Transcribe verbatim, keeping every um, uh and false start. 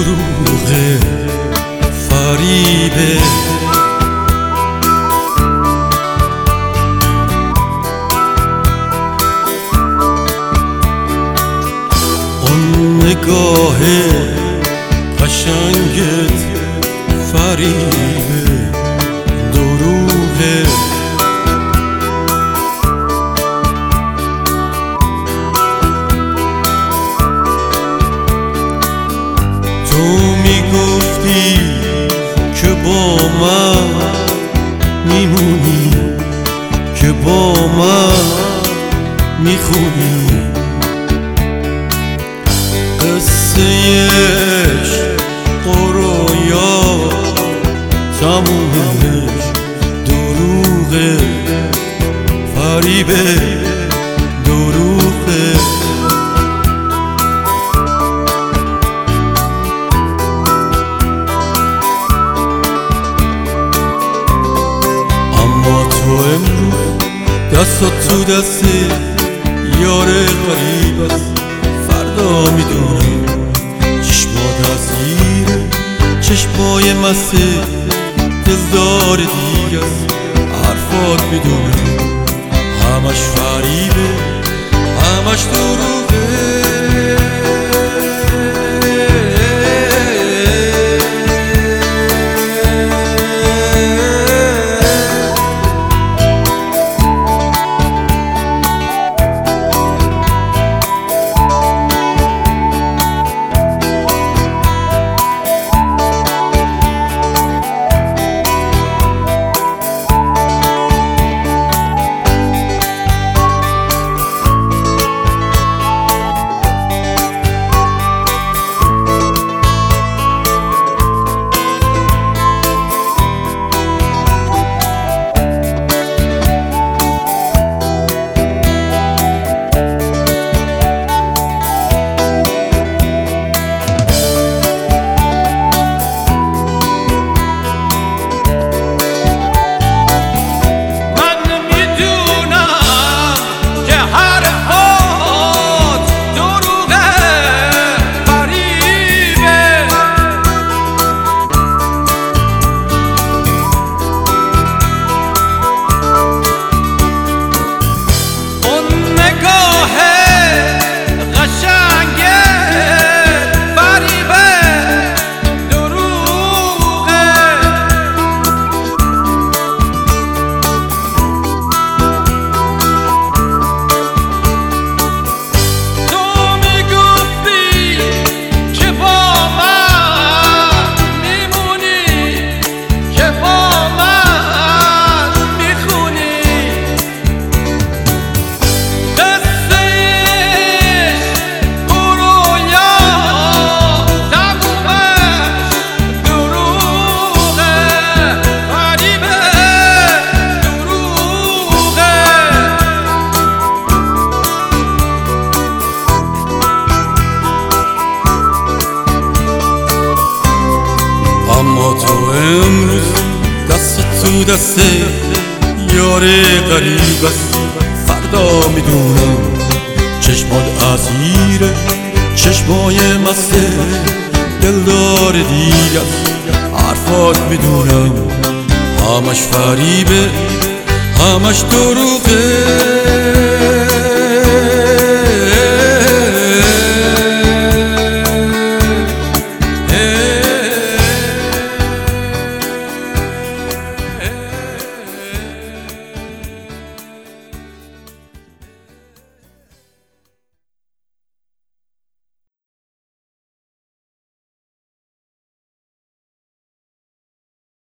دروغه، فریبه. اون نگاه قشنگت فریبه، دروغه. تو میگفتی که با من میمونی، که با من میخونی. قصه عشق و رویا تمومش دروغه، فریبه، دروغه. اما تو امروز دستات تو دست یار غریب است. فردا میدونم چشمات اسیر چشمای مسته دلدار دیگه است. حرفات میدونم همش فریبه، همش دروغه. اما تو امروز دست تو دست یار غریب است. فردا میدونم چشمات اسیر چشمای مسته دلدار دیگه است. حرفات میدونم همش فریبه، همش دروغه.